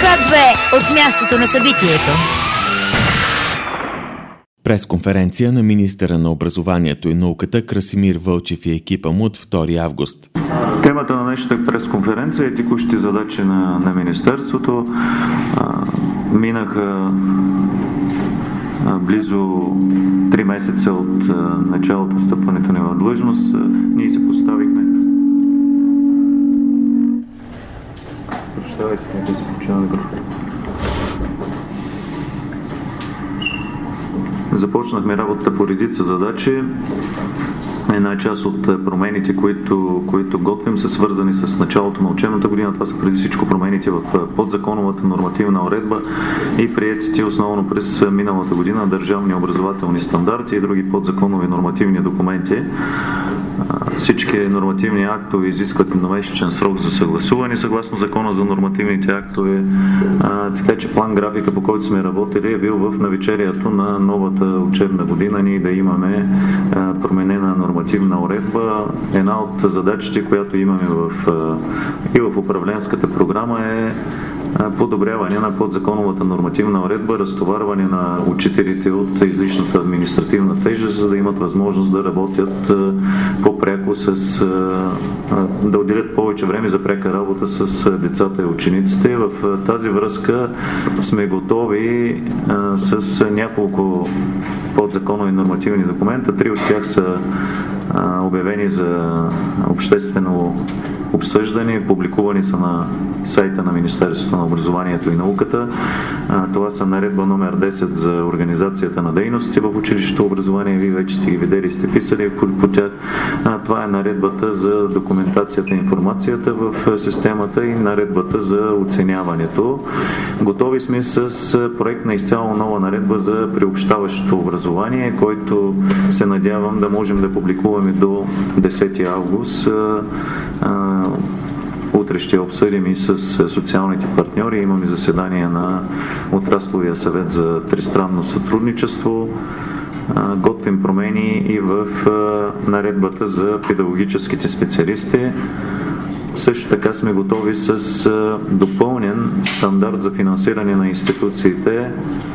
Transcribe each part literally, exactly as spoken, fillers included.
две от мястото на събитието. Пресконференция на министъра на образованието и науката Красимир Вълчев и екипа му от втори август. Темата на днешната пресконференция е текущи задачи на, на Министерството. А, минаха а, близо три месеца от а, началото стъпването ни в длъжност. А, ние се поставихме. Прощавайте, да се включава микрофон. Започнахме работата по редица задачи. Една част от промените, които, които готвим, са свързани с началото на учебната година. Това са преди всичко промените в подзаконовата нормативна уредба и приетите основно през миналата година държавни образователни стандарти и други подзаконови нормативни документи. Всички нормативни актове изискват едномесечен срок за съгласуване съгласно Закона за нормативните актове, а, така че план графика, по който сме работили, е бил в навечерието на новата учебна година ние да имаме а, променена нормативна уредба. Една от задачите, която имаме в, а, и в управленската програма е подобряване на подзаконовата нормативна уредба, разтоварване на учителите от излишната административна тежест, за да имат възможност да работят по-пряко с, да отделят повече време за пряка работа с децата и учениците. В тази връзка сме готови с няколко подзаконови нормативни документа. Три от тях са обявени за обществено обсъждани, публикувани са на сайта на Министерството на образованието и науката. Това са наредба номер десет за организацията на дейности в училището образование. Вие вече сте ги видели, сте писали по тях. Това е наредбата за документацията и информацията в системата и наредбата за оценяването. Готови сме с проект на изцяло нова наредба за приобщаващото образование, който се надявам да можем да публикуваме до десети август. Утре ще обсъдим и с социалните партньори. Имаме заседание на Отрасловия съвет за тристранно сътрудничество. Готвим промени и в наредбата за педагогическите специалисти. Също така сме готови с допълнен стандарт за финансиране на институциите.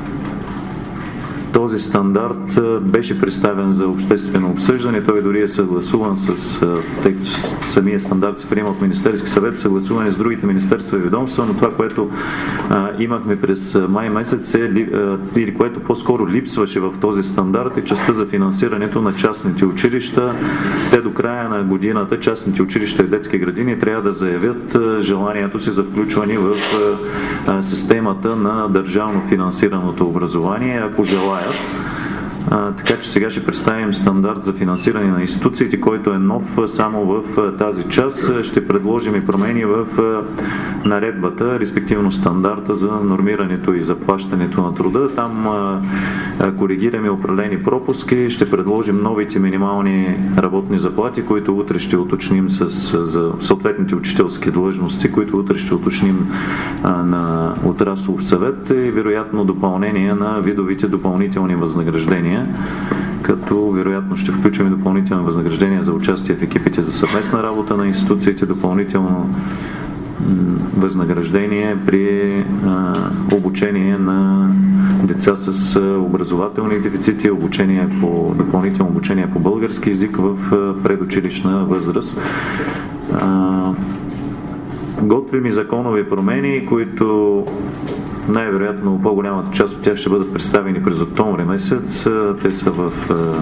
Този стандарт беше представен за обществено обсъждане, той дори е съгласуван с, тъй като самия стандарт се приема от Министерски съвет, съгласуван с другите министерства и ведомства, но това, което а, имахме през май месец е, а, или което по-скоро липсваше в този стандарт е частта за финансирането на частните училища. Те до края на годината, частните училища и детски градини, трябва да заявят а, желанието си за включване в а, системата на държавно финансираното образование, ако желаят. А, така че сега ще представим стандарт за финансиране на институциите, който е нов само в тази част. Ще предложим и промени в наредбата, респективно стандарта за нормирането и заплащането на труда. Там а, коригираме определени пропуски, ще предложим новите минимални работни заплати, които утре ще уточним с, за съответните учителски длъжности, които утре ще уточним а, на Отраслов съвет и вероятно допълнение на видовите допълнителни възнаграждения, като вероятно ще включим и допълнителни възнаграждения за участие в екипите за съвместна работа на институциите, допълнително възнаграждение при а, обучение на деца с образователни дефицити, обучение по, допълнително обучение по български език в предучилищна възраст. А, готвим и законови промени, които най-вероятно по-голямата част от тях ще бъдат представени през октомври месец. Те са в,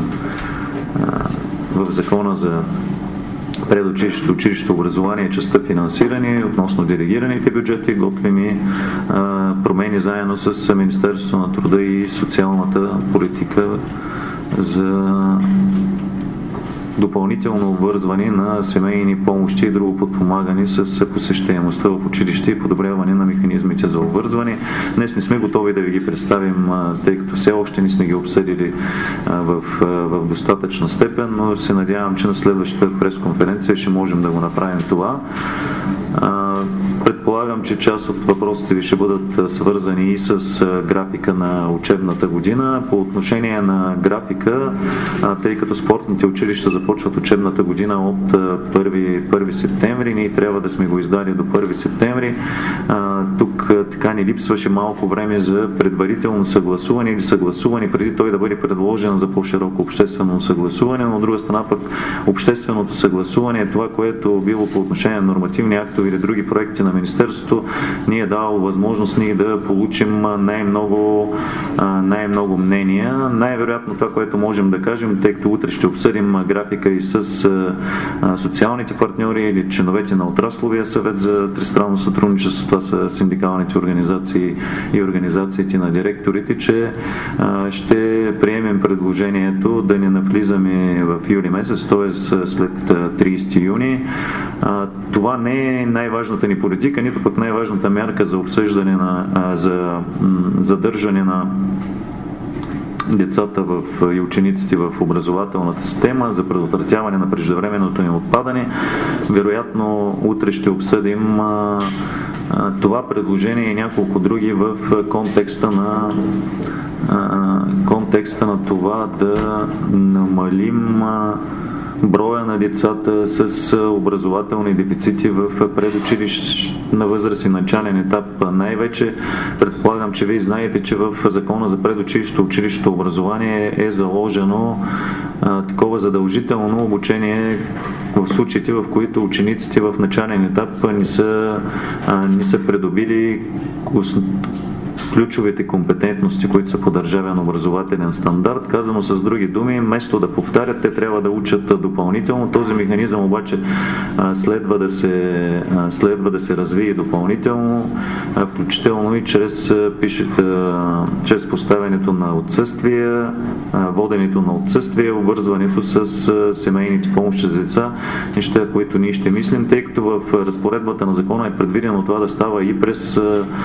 в закона за предучилището, училището образование, частта финансиране, относно делегираните бюджети, готвим и промени заедно с Министерството на труда и социалната политика за допълнително обвързване на семейни помощи и друго подпомагане с посещаемостта в училище и подобряване на механизмите за обвързване. Днес не сме готови да ви ги представим, тъй като все още не сме ги обсъдили в, в достатъчна степен, но се надявам, че на следващата пресконференция ще можем да го направим това. Предполагам, че част от въпросите ви ще бъдат свързани и с графика на учебната година. По отношение на графика, тъй като спортните училища започват учебната година от първи септември, ние трябва да сме го издали до първи септември. Тук така ни липсваше малко време за предварително съгласуване или съгласуване преди той да бъде предложен за по-широко обществено съгласуване, но от друга страна пък общественото съгласуване е това, което било по отношение на нормативни актове или други проекти на Министерството, ни е дало възможност ние да получим най-много, най-много мнения. Най-вероятно това, което можем да кажем, тъй като утре ще обсъдим графика и с социалните партньори или членовете на отрасловия съвет за тристранно сътрудничество, това са синдикалните организации и организациите на директорите, че ще приемем предложението да не навлизаме в юли месец, т.е. след тридесети юни. Това не е най-важната ни политика, нито пък най-важната мярка за обсъждане на, за задържане на децата в, и учениците в образователната система, за предотвратяване на преждевременното им отпадане. Вероятно, утре ще обсъдим а, а, това предложение и няколко други в контекста на а, контекста на това да намалим а, броя на децата с образователни дефицити в предучилищна възраст и начален етап. Най-вече предполагам, че вие знаете, че в Закона за предучилищно училищно образование е заложено а, такова задължително обучение в случаите, в които учениците в начален етап не са, а, не са придобили ключовите компетентности, които са по държавен образователен стандарт. Казано с други думи, вместо да повтарят, те трябва да учат допълнително. Този механизъм обаче следва да се, следва да се развие допълнително, включително и чрез, пишете, чрез поставянето на отсъствия, воденето на отсъствия, обвързването с семейните помощи за деца, неща, които ние ще мислим, тъй като в разпоредбата на закона е предвидено това да става и през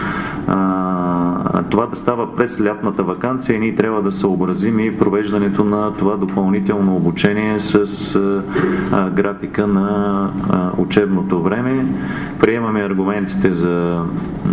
това да става през лятната ваканция и ние трябва да съобразим и провеждането на това допълнително обучение с а, графика на а, учебното време. Приемаме аргументите за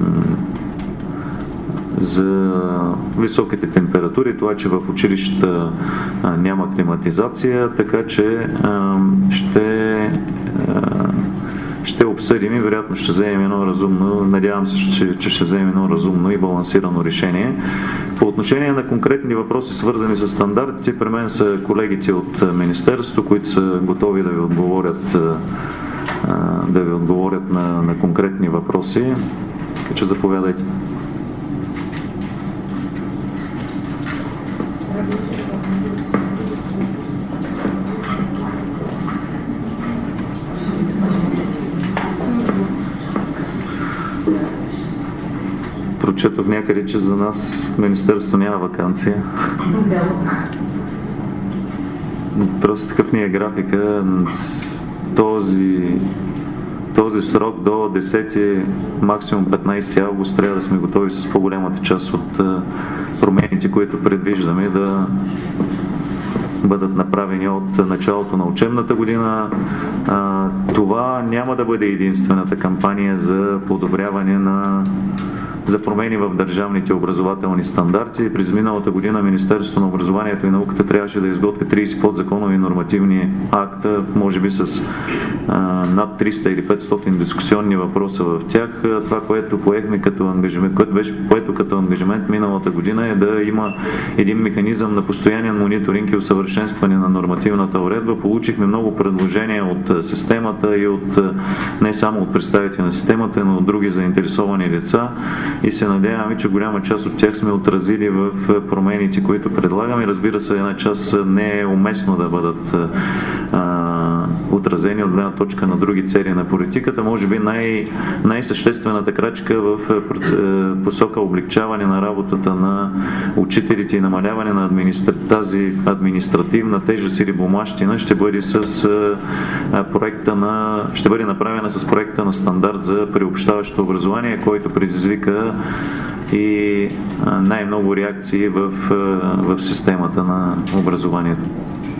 за високите температури, това, че в училищата а, няма климатизация, така че а, ще а, ще обсъдим и вероятно ще вземем едно разумно, надявам се, че, че ще вземем едно разумно и балансирано решение. По отношение на конкретни въпроси, свързани с стандартите, при мен са колегите от Министерството, които са готови да ви отговорят, да ви отговорят на, на конкретни въпроси. Така че заповядайте. Прочетох някъде, че за нас в Министерството няма ваканция. Просто такъв ни е графика. Този, този срок до десети, максимум петнайсети август трябва да сме готови с по-голямата част от промените, които предвиждаме да бъдат направени от началото на учебната година. Това няма да бъде единствената кампания за подобряване на за промени в държавните образователни стандарти. През миналата година Министерството на образованието и науката трябваше да изготви трийсет подзаконови нормативни акта, може би с а, над триста или петстотин дискусионни въпроса в тях. Това, което поехме като ангажимент, което беше поето като ангажимент миналата година, е да има един механизъм на постоянен мониторинг и усъвършенстване на нормативната уредба. Получихме много предложения от системата и от не само от представители на системата, но от други заинтересовани лица. И се надяваме, че голяма част от тях сме отразили в промените, които предлагаме. Разбира се, една част не е уместно да бъдат а, отразени от гледна точка на други цели на политиката. Може би най- най-съществената крачка в посока облегчаване на работата на учителите и намаляване на администра... тази административна тежест или бумащина ще бъде с а, проекта на... ще бъде направена с проекта на стандарт за приобщаващо образование, който предизвика и най-много реакции в, в системата на образованието.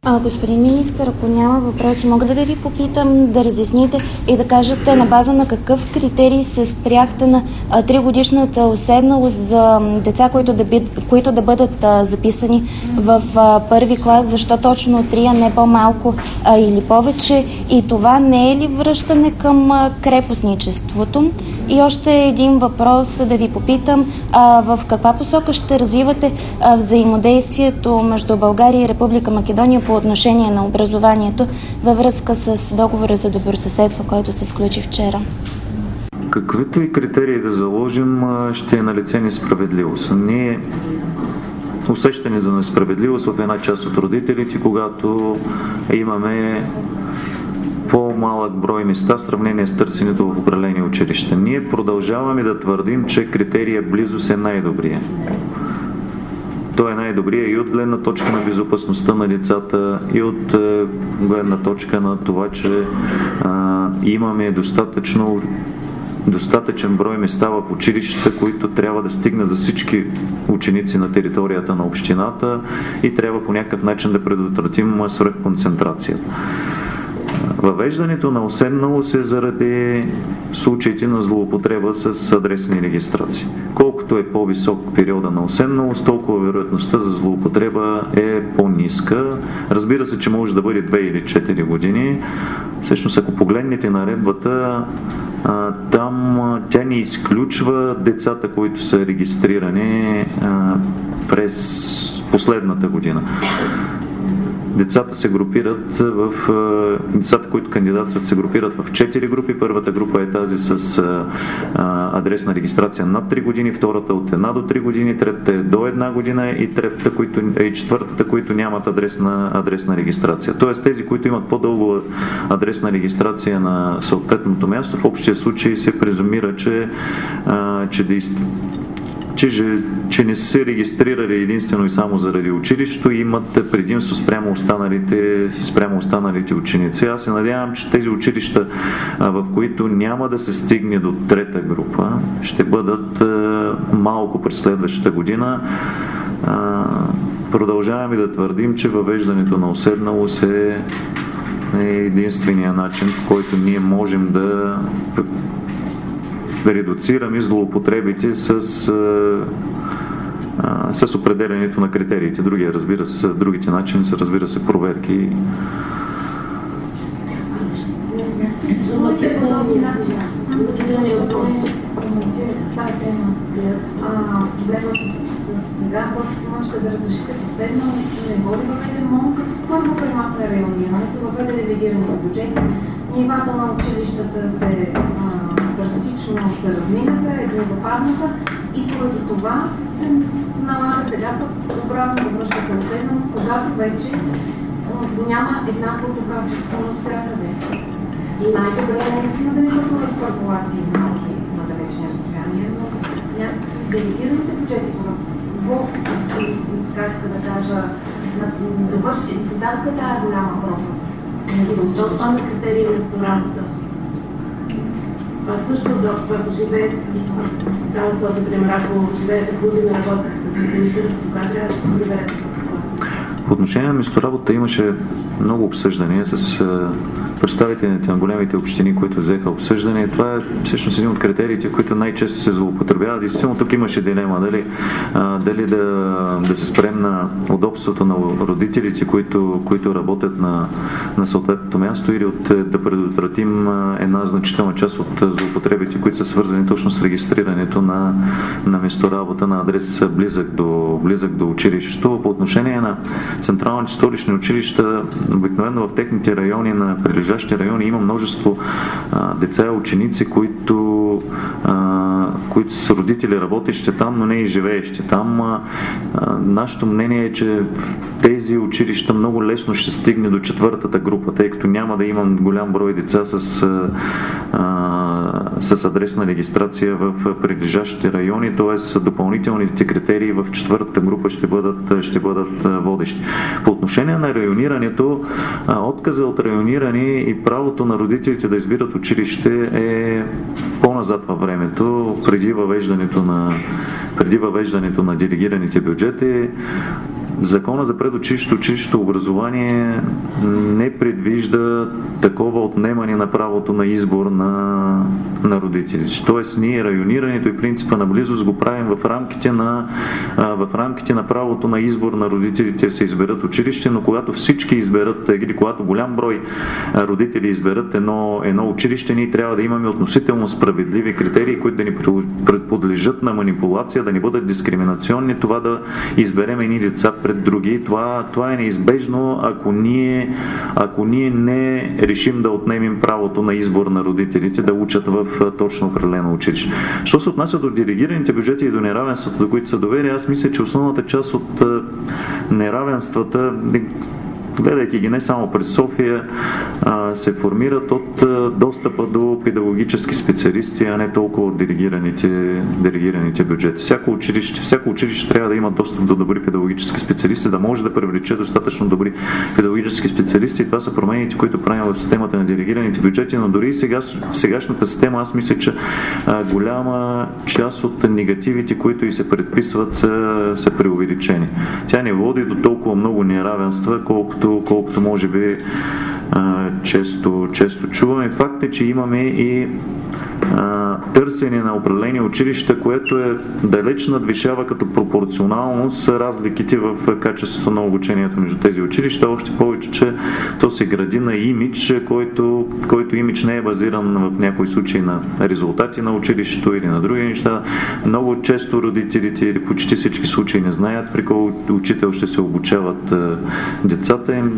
А, господин министър, ако няма въпроси, мога ли да ви попитам да разясните и да кажете на база на какъв критерий се спряхте на тригодишната уседналост за деца, които да, бит, които да бъдат а, записани в а, първи клас, защо точно три, а не по-малко а, или повече, и това не е ли връщане към а, крепостничеството? И още един въпрос да ви попитам, а, в каква посока ще развивате а, взаимодействието между България и Република Македония по отношение на образованието във връзка с договора за добросъседство, който се сключи вчера? Каквито и критерии да заложим, ще е налице несправедливост. Ние усещане за несправедливост в една част от родителите, когато имаме по-малък брой места в сравнение с търсенето в определени училища. Ние продължаваме да твърдим, че критерия близост е най-добрия. Той е най-добрия и от гледна точка на безопасността на децата, и от е, гледна точка на това, че а, имаме достатъчно достатъчен брой места в училищата, които трябва да стигнат за всички ученици на територията на общината и трябва по някакъв начин да предотвратим свръхконцентрацията. Въвеждането на уседналост е заради случаите на злоупотреба с адресни регистрации. Колкото е по-висок периода на уседналост, толкова вероятността за злоупотреба е по-ниска. Разбира се, че може да бъде две или четири години. Всъщност, ако погледнете наредбата, там тя не изключва децата, които са регистрирани през последната година. Децата се групират в... Децата, които кандидатстват, се групират в четири групи. Първата група е тази с а, адресна регистрация над три години, втората от една до три години, третата е до една година и третата, които, и четвъртата, които нямат адресна, адресна регистрация. Тоест тези, които имат по-дълго адресна регистрация на съответното място, в общия случай се презумира, че, а, че действително Че, че не са регистрирали единствено и само заради училището и имат предимство спрямо останалите, спрямо останалите ученици. Аз се надявам, че тези училища, в които няма да се стигне до трета група, ще бъдат малко през следващата година. Продължаваме да твърдим, че въвеждането на уседналост е единствения начин, по който ние можем да да редуцираме злоупотребите с, а, с определението на критериите. Другия, разбира се, другите начини са, разбира се, проверки. Сега, когато се мъчите да разрешите съседно, не го ли въведе МОН, като първо премахна районирането, въведе делегирани бюджети, нивата на училищата се драстично се разминаха, едни западнаха и поради това се налага сега пък обратно да връщате уседналост, когато вече няма еднаквото качество навсякъде. И най-добре е наистина да не пътуват корпорации малки на далечни разстояния, но някакси делегираните бюджети, го, как да кажа, довърши, се дадаха тая голяма пропаст. Защо това на критерии на работа? Това също доста, ако живеете, там този пример, ако живеете година работите, тогава трябва да се приберете. По отношение на месторабота имаше много обсъждания с представителите на големите общини, които взеха обсъждане. Това е всъщност един от критериите, които най-често се злоупотребяват. Действително тук имаше дилема дали, а, дали да, да се спрем на удобството на родителите, които, които работят на, на съответното място, или от, да предотвратим една значителна част от злоупотребите, които са свързани точно с регистрирането на, на месторабота на адрес близък до, близък до училището. По отношение на централните столични училища, обикновено в техните райони, на прилежащи райони, има множество а, деца и ученици, които, а, които са родители, работещи там, но не и живеещи там. А, а, нашето мнение е, че в тези училища много лесно ще стигне до четвъртата група, тъй като няма да имам голям брой деца с, а, с адресна регистрация в прилежащите райони, т.е. допълнителните критерии в четвъртата група ще бъдат, ще бъдат водещи. По отношение на районирането, отказа от райониране и правото на родителите да избират училище е по-назад във времето, преди въвеждането на, преди въвеждането на делегираните бюджети. Закона за предучилищното училището образование не предвижда такова отнемане на правото на избор на, на родителите. Тоест ние районирането и принципа на близост го правим в рамките на, в рамките на правото на избор на родителите се изберат училище, но когато всички изберат, или когато голям брой родители изберат едно, едно училище, ние трябва да имаме относително справедливи критерии, които да ни подлежат на манипулация, да ни бъдат дискриминационни, това да изберем едни деца пред други. Това, това е неизбежно, ако ние, ако ние не решим да отнемем правото на избор на родителите да учат в точно определено училище. Що се отнася до делегираните бюджети и до неравенствата, до които са довели, аз мисля, че основната част от неравенствата, гледайки ги не само през София, се формират от достъпа до педагогически специалисти, а не толкова от делегираните, делегираните бюджети. Всяко училище, всяко училище трябва да има достъп до добри педагогически специалисти, да може да привлече достатъчно добри педагогически специалисти, и това са промените, които правим в системата на делегираните бюджети, но дори и сега, сегашната система, аз мисля, че голяма част от негативите, които и се предписват, са, са преувеличени. Тя не води до толкова много неравенства, колкото колкото може би а, често, често чуваме. Факт е, че имаме и а, търсене на определени училища, което е далеч надвишава като пропорционалност разликите в качеството на обучението между тези училища, още повече, че то се гради на имидж, който, който имидж не е базиран в някои случаи на резултати на училището или на други неща. Много често родителите или почти всички случаи не знаят при кой учител ще се обучават а, децата им.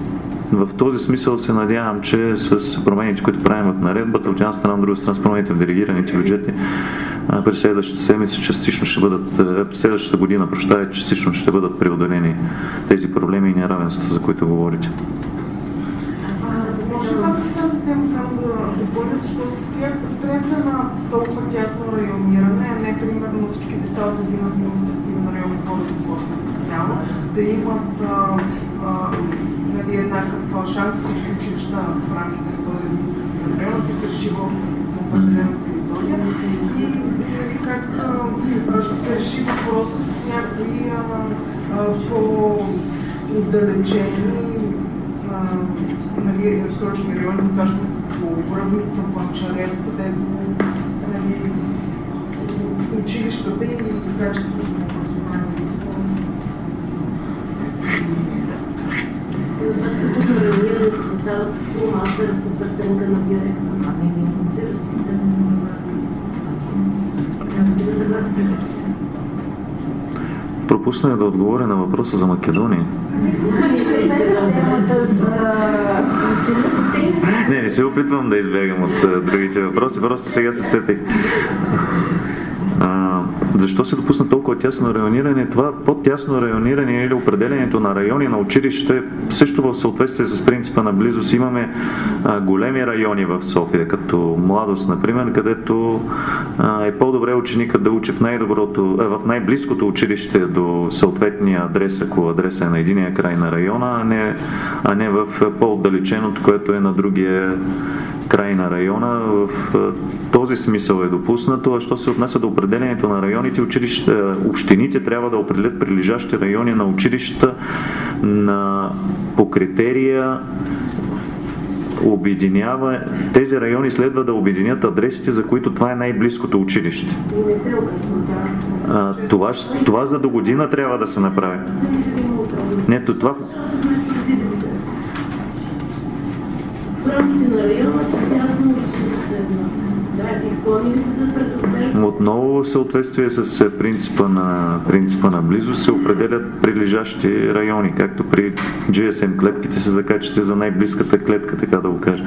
В този смисъл се надявам, че с промените, които правим в наредбата, от една страна, от друга страна с промените в делегираните бюджети, през следващата седмица частично ще бъдат, през следващата година, прощавайте, частично ще бъдат преодолени тези проблеми и неравенства, за които говорите. Може пак тази тема само да изгодя, защо се строяте на толкова тясно райониране, а не примерно всички деца да имат административен район, хората за София специално, да имат а, а, нали, еднакъв шанс всички училища в рамките на този административен район да се реши в определена територия и нали, как а, ще се реши въпроса с някои по-отдалечени нали, разкорочени райони, точно по Връбница, Панчарев, където нали, училищата и качеството на образованието. Защото районирането става с по-малка разпределенка на директора. Пропусна да отговоря на въпроса за Македония. Не, не се опитвам да избягам от другите въпроси, просто сега се сетих. Защо се допусна толкова тясно райониране? Това по-тясно райониране или определението на райони на училище е също в съответствие с принципа на близост. Имаме а, големи райони в София, като Младост, например, където а, е по-добре ученикът да учи в, най-доброто, а, в най-близкото училище до съответния адрес, ако адреса е на единия край на района, а не, а не в по-отдалеченото, което е на другия край на района. В този смисъл е допуснато, а що се отнася до определението на районите, училища, общините трябва да определят прилежащи райони на училища на, по критерия обединява, тези райони следва да обединят адресите, за които това е най-близкото училище. А, това, това за до година трябва да се направи. Нето това... Отново в съответствие с принципа на, принципа на близост се определят прилежащи райони, както при джи ес ем клетките се закачате за най-близката клетка, така да го кажа.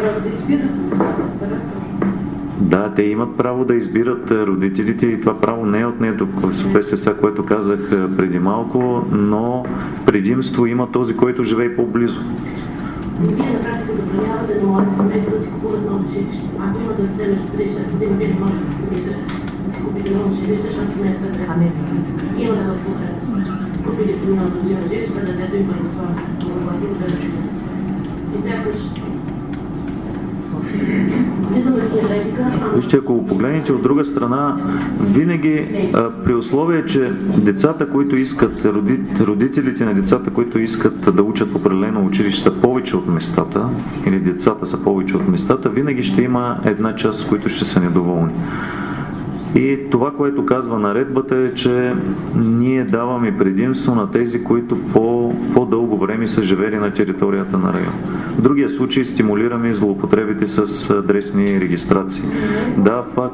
Да, те имат право да избират родителите и това право не е отнето в съответствие с това, което казах преди малко, но предимство има този, който живее по-близо. Вие на практика забранявате да не могат семейства да си купуват ново жилище. Ако има да дете между три и шест години, вие не можете да си купите, да си купите ново жилище, защото семейната е трета. Има да бъдат потребности. Купили сте миналата година жилище, детето им първославно. Много гласи го гледате. И сякаш Вижте, ако го погледнете от друга страна, винаги а, при условие, че децата, които искат, роди, родителите на децата, които искат да учат в определено училище, са повече от местата, или децата са повече от местата, винаги ще има една част, с които ще са недоволни. И това, което казва наредбата, е, че ние даваме предимство на тези, които по, по-дълго време са живели на територията на район. В другия случай стимулираме злоупотребите с адресни регистрации. Да, факт.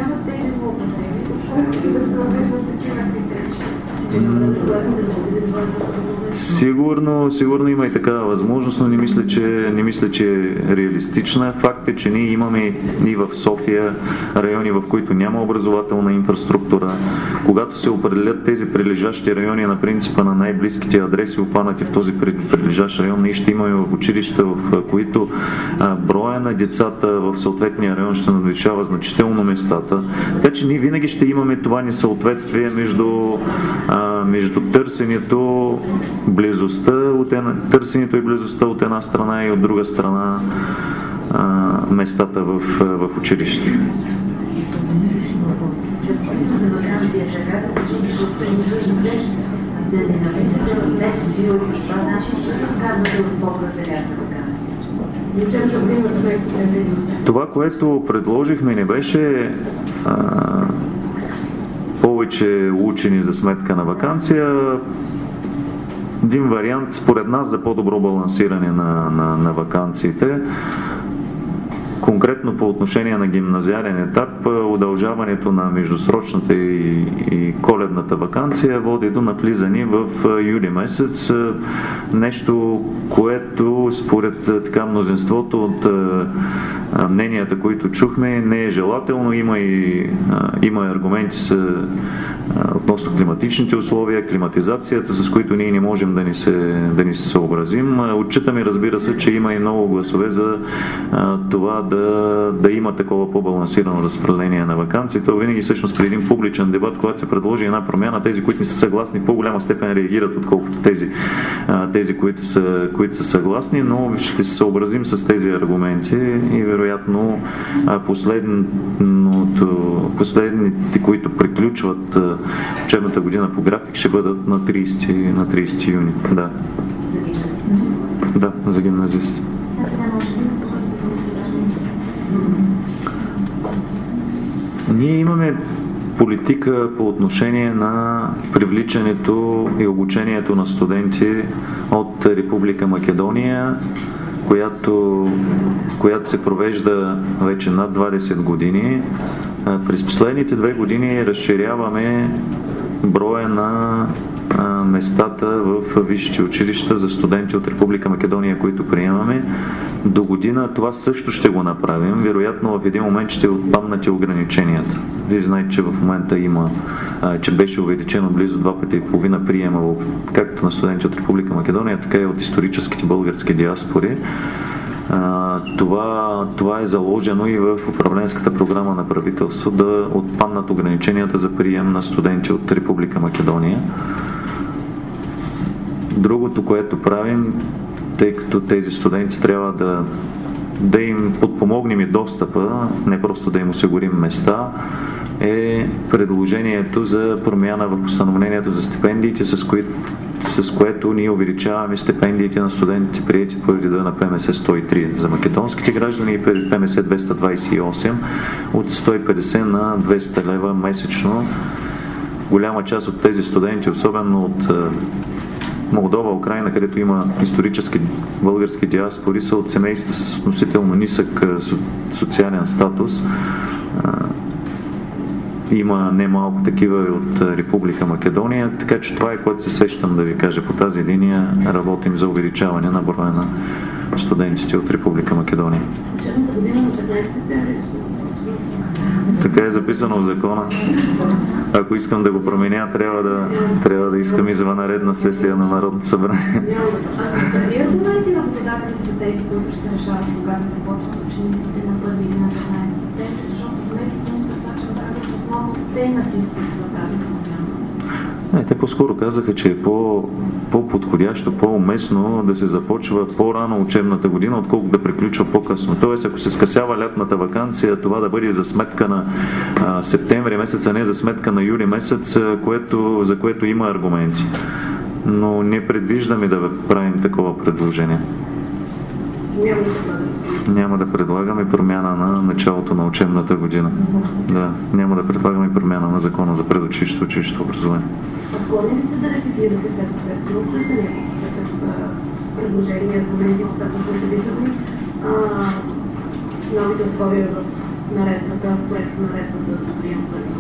Сигурно, сигурно има и такава възможност, но не мисля, че, не мисля, че е реалистична. Факт е, че ние имаме и в София райони, в които няма образователна инфраструктура. Когато се определят тези прилежащи райони на принципа на най-близките адреси, обхванати в този прилежащ район, ние ще имаме в училища, в които а, броя на децата в съответния район ще надвишава значително местата. Така че ние винаги ще имаме това несъответствие между, а, между търсенето, близостта от една, търсенето и близостта от една страна и от друга страна а, местата в, в училище. Това, което предложихме, не беше а, повече учени за сметка на ваканция. Един вариант, според нас, за по-добро балансиране на, на, на ваканциите. Конкретно по отношение на гимназиален етап, удължаването на междусрочната и, и коледната ваканция води до навлизане в юли месец. Нещо, което според така мнозинството от мненията, които чухме, не е желателно. Има и има аргументи с, относно климатичните условия, климатизацията, с които ние не можем да ни се, да ни се съобразим. Отчитаме, разбира се, че има и много гласове за това да Да, да има такова по-балансирано разпределение на ваканции. То винаги всъщност при един публичен дебат, когато се предложи една промяна, тези, които не са съгласни, в по-голяма степен реагират, отколкото тези, тези които, са, които са съгласни, но ще се съобразим с тези аргументи и вероятно последните, които приключват учебната година по график, ще бъдат на тридесети юни. Да, да, за гимназисти. Ние имаме политика по отношение на привличането и обучението на студенти от Република Македония, която, която се провежда вече над двадесет години. През последните две години разширяваме броя на местата в висшите училища за студенти от Република Македония, които приемаме. До година това също ще го направим. Вероятно в един момент ще отпаднат и ограниченията. Вие знаете, че в момента има, че беше увеличено близо два пъти и половина приема както на студенти от Република Македония, така и от историческите български диаспори. Това, това е заложено и в управленската програма на правителство да отпаднат ограниченията за прием на студенти от Република Македония. Другото, което правим, тъй като тези студенти трябва да, да им подпомогнем и достъпа, не просто да им осигурим места, е предложението за промяна в постановлението за стипендиите, с, кои, с което ние увеличаваме стипендиите на студентите, приети по реда на П М С сто и три за македонските граждани и П М С двеста двадесет и осем от сто и петдесет на двеста лева месечно. Голяма част от тези студенти, особено от Молдова, Украина, където има исторически български диаспори, са от семейства с относително нисък социален статус. Има немалко такива от Република Македония, така че това е, което се сещам да ви кажа. По тази линия работим за увеличаване на броя на студентите от Република Македония. Така е записано в закона. Ако искам да го променя, трябва да, трябва да искам извънредна сесия на Народното събрание. Какви аргументи работодателите за тези, които ще решават кога да започват учениците на първи или на петнадесети септември, защото заместник министър Сачева каза, че основно те натискат за тази промяна? Не, те по-скоро казаха, че е по, по-подходящо, по-уместно да се започва по-рано учебната година, отколкото да приключва по-късно. Тоест, ако се скъсява лятната ваканция, това да бъде за сметка на а, септември месец, а не за сметка на юли месец, което, за което има аргументи. Но не предвиждаме да правим такова предложение. Няма да предлагаме промяна на началото на учебната година. Да, няма да предлагаме промяна на закона за предучилищно училищно образование. Склонни ли сте да ретизирате след обществено обсъждане? Предложения, аргументи, достатъчно убедителни, новите условия в наредбата, проекта наредбата за прием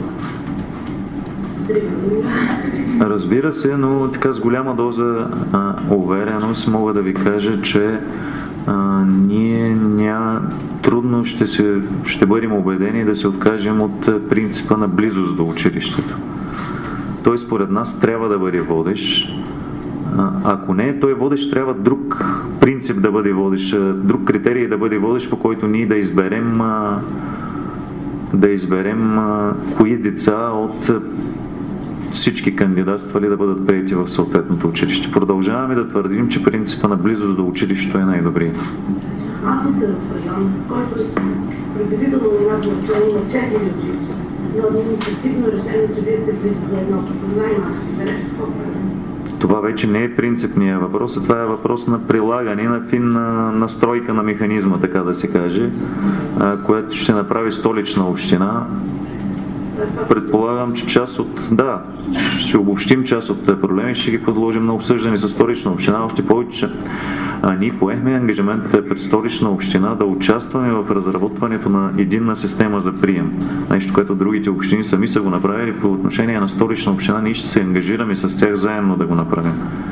първи. Разбира се, но така с голяма доза а, увереност мога да ви кажа, че а, ние ня, трудно ще, се, ще бъдем убедени да се откажем от принципа на близост до училището. Той според нас трябва да бъде водещ. А, ако не, той водещ трябва друг принцип да бъде водещ, друг критерий да бъде водещ, по който ние да изберем а, да изберем а, кои деца от всички кандидатствали да бъдат приети в съответното училище. Продължаваме да твърдим, че принципа на близост до училището е най-добрият. Ако сте в район, който приблизително на една район има четири училища, но административно решение, че вие сте близо до едно, като най-малко интерес, какво правим? Това вече не е принципният въпрос, а това е въпрос на прилагане, на финна настройка на механизма, така да се каже, което ще направи Столична община. Предполагам, че част от... Да, ще обобщим част от проблеми, ще ги подложим на обсъждане с Столична община. Още повече, а, ние поехме ангажиментите пред Столична община да участваме в разработването на единна система за прием. Нещо, което другите общини сами са го направили. По отношение на Столична община ние ще се ангажираме с тях заедно да го направим.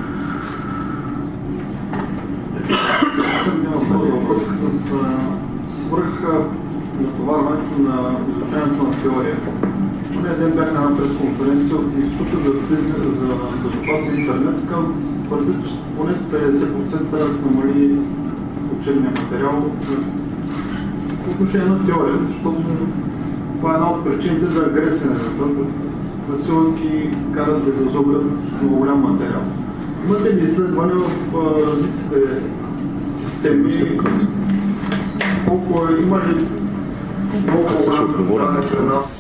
Въпрос с свръх натоварването на изучаването на теория. Вчера ден бях на една пресконференция от Института за, за безопасен интернет, към твърдят, че поне с петдесет процента се намали учебния материал по отношение на теория, защото това е една от причините за агресия на децата, засилват ги карат да зазубрят много голям материал. Имате ли изследване в различните системи? Колко е, има ли много по-голямо при нас?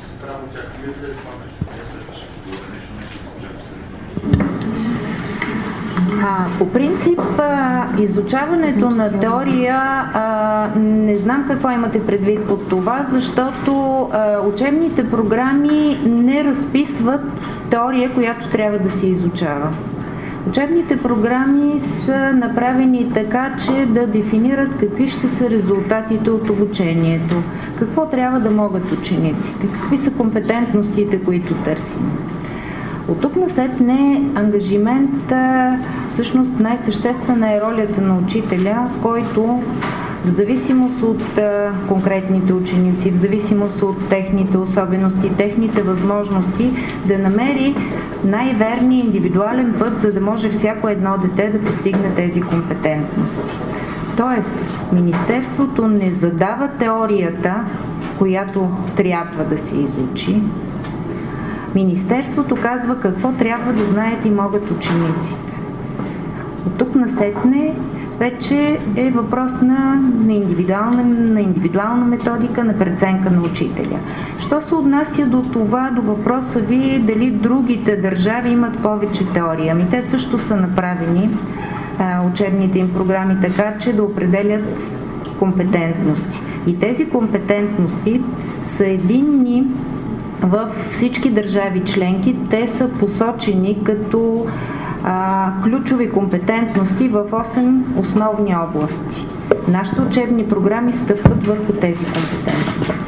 А, по принцип, а, изучаването на теория, а, не знам какво имате предвид под това, защото а, учебните програми не разписват теория, която трябва да се изучава. Учебните програми са направени така, че да дефинират какви ще са резултатите от обучението, какво трябва да могат учениците, какви са компетентностите, които търсим. От тук насетне ангажимент, всъщност най-съществена е ролята на учителя, който в зависимост от конкретните ученици, в зависимост от техните особености, техните възможности, да намери най-верния индивидуален път, за да може всяко едно дете да постигне тези компетентности. Тоест, Министерството не задава теорията, която трябва да се изучи. Министерството казва какво трябва да знаят и могат учениците. От тук насетне вече е въпрос на, на, индивидуална, на индивидуална методика, на преценка на учителя. Що се отнася до това, до въпроса ви, дали другите държави имат повече теория? Ами те също са направени а, учебните им програми така, че да определят компетентности. И тези компетентности са единни във всички държави членки. Те са посочени като а, ключови компетентности в осем основни области. Нашите учебни програми стъпват върху тези компетентности.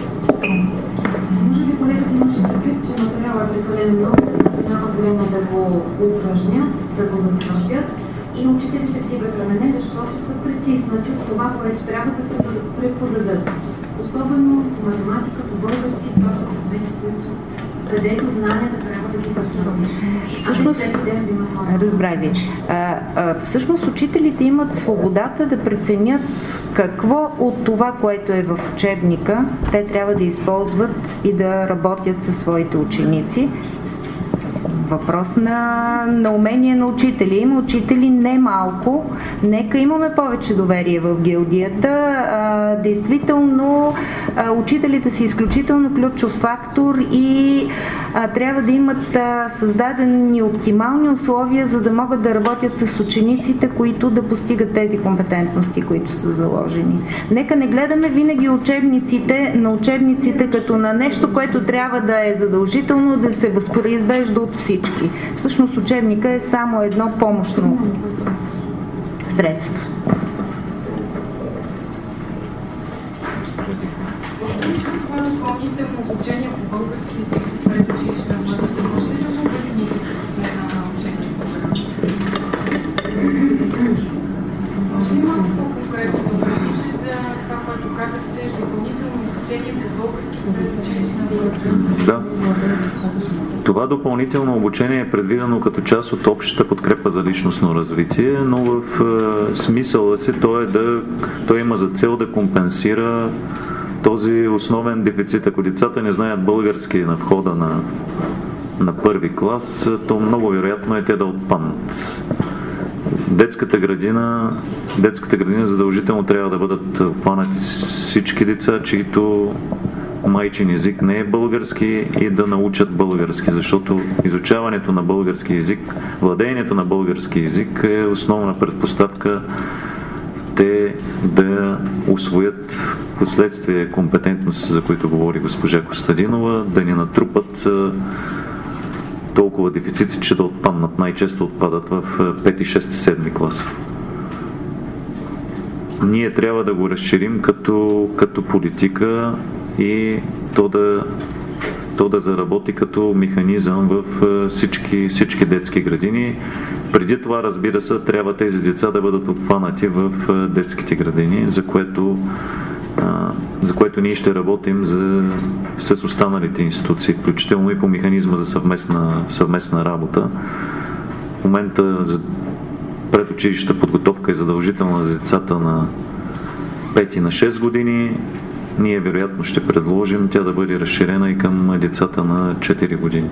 Може би колегата имаше предвид, че материала е прекалено много, децата нямат време да го упражнят, да го затвърждят и учителите вдигат рамене, защото са притиснати от това, което трябва да преподадат. Особено по математика, по български, това са предмети, които където знанията трябва да ги съчуваме. Всъщност, разбрай ви. А, а, всъщност учителите имат свободата да преценят какво от това, което е в учебника, те трябва да използват и да работят със своите ученици. въпрос на, на умение на учители. Има учители не малко. Нека имаме повече доверие в гилдията. А, действително, а, учителите са изключително ключов фактор и а, трябва да имат а, създадени оптимални условия, за да могат да работят с учениците, които да постигат тези компетентности, които са заложени. Нека не гледаме винаги учебниците на учебниците като на нещо, което трябва да е задължително да се възпроизвежда от всички. Всъщност учебника е само едно помощно средство. Това допълнително обучение по български език в предучилищна възраст, може ли да го обясните на учение по Може ли малко по-конкретно да обясните за това, което казахте, допълнително обучение по български в предучилищна възраст? Да. Това допълнително обучение е предвидено като част от общата подкрепа за личностно развитие, но в е, смисъла си то е да, той има за цел да компенсира този основен дефицит. Ако децата не знаят български на входа на, на първи клас, то много вероятно е те да отпаднат. Детската градина, детската градина задължително трябва да бъдат хванати всички деца, чието майчин език не е български и да научат български, защото изучаването на български език, владеенето на български език е основна предпоставка те да усвоят последствие компетентност, за които говори госпожа Костадинова, да ни натрупат толкова дефицити, че да отпаднат. Най-често отпадат в пети, шести, седми клас. Ние трябва да го разширим като, като политика и то да, то да заработи като механизъм в всички, всички детски градини. Преди това, разбира се, трябва тези деца да бъдат обхванати в детските градини, за което, за което ние ще работим за, с останалите институции, включително и по механизма за съвместна, съвместна работа. В момента за предучилищна подготовка е задължителна за децата на пет и на шест години. Ние вероятно ще предложим тя да бъде разширена и към децата на четири години.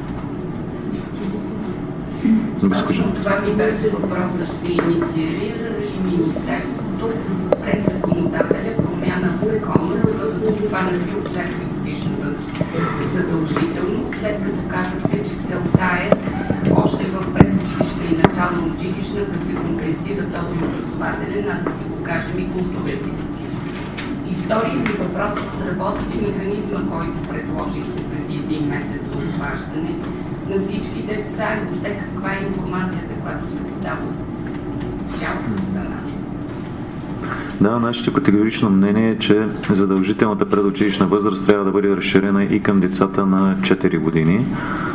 Госпожа. Това ми беше въпроса, ще инициира ли Министерството пред законодателя промяна в закона, да бъдат обхванати от четири годишна възраст задължително, след като казахте, че целта е още в предучилищна и начално училищна да се компенсира този образователен, а да си го кажем и културен дефицит. И вторият ми въпрос е: сработи ли механизма, който предложихте преди един месец за обхващане на всички деца и въобще каква е информацията, която се подава от цялата страна? Да, нашето категорично мнение е, че задължителната предучилищна възраст трябва да бъде разширена и към децата на четири години.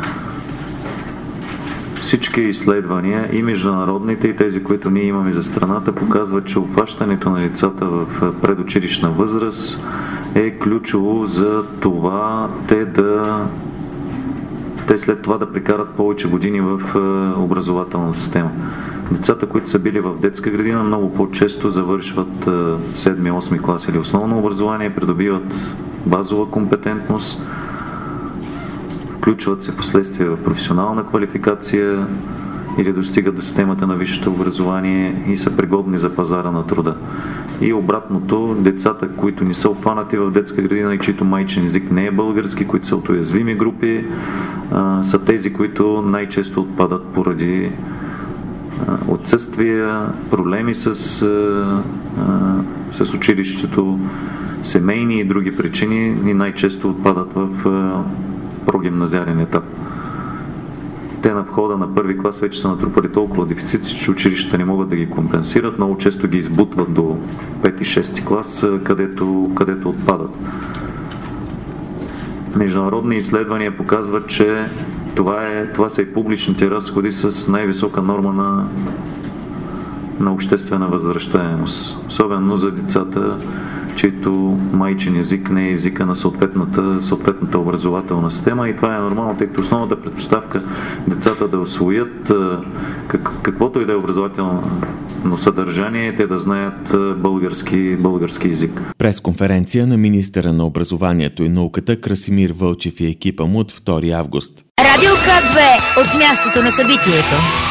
Всички изследвания, и международните, и тези, които ние имаме за страната, показват, че обхващането на децата в предучилищна възраст е ключово за това те да те след това да прекарат повече години в образователната система. Децата, които са били в детска градина, много по-често завършват седми-осми клас или основно образование, придобиват базова компетентност, включват се в последствие в професионална квалификация или достигат до системата на висшето образование и са пригодни за пазара на труда. И обратното, децата, които не са обхванати в детска градина и чието майчин език не е български, които са от уязвими групи, а, са тези, които най-често отпадат поради а, отсъствия, проблеми с, а, с училището, семейни и други причини и най-често отпадат в а, прогимназиален етап. Те на входа на първи клас вече са натрупали толкова дефицити, че училищата не могат да ги компенсират, много често ги избутват до пети и шести клас, където, където отпадат. Международни изследвания показват, че това, е, това са и публичните разходи с най-висока норма на, на обществена възвръщаемост, особено за децата, чието майчин език не е езика на съответната, съответната образователна система, и това е нормално, тъй като основната предпоставка децата да усвоят как, каквото и да е образователно съдържание, те да знаят български, български език. Пресконференция на министъра на образованието и науката Красимир Вълчев и екипа му от втори август. Радио К две от мястото на събитието.